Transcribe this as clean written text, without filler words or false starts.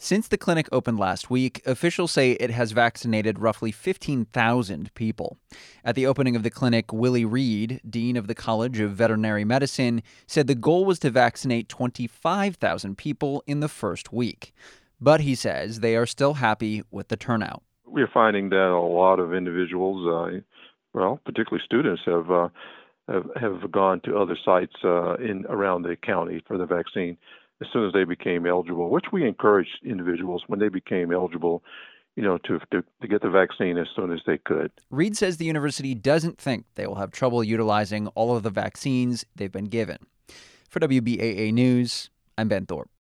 Since the clinic opened last week, officials say it has vaccinated roughly 15,000 people. At the opening of the clinic, Willie Reed, dean of the College of Veterinary Medicine, said the goal was to vaccinate 25,000 people in the first week. But he says they are still happy with the turnout. We're finding that a lot of individuals, particularly students, have gone to other sites in around the county for the vaccine as soon as they became eligible, which we encouraged individuals when they became eligible, to get the vaccine as soon as they could. Reed says the university doesn't think they will have trouble utilizing all of the vaccines they've been given. For WBAA News, I'm Ben Thorpe.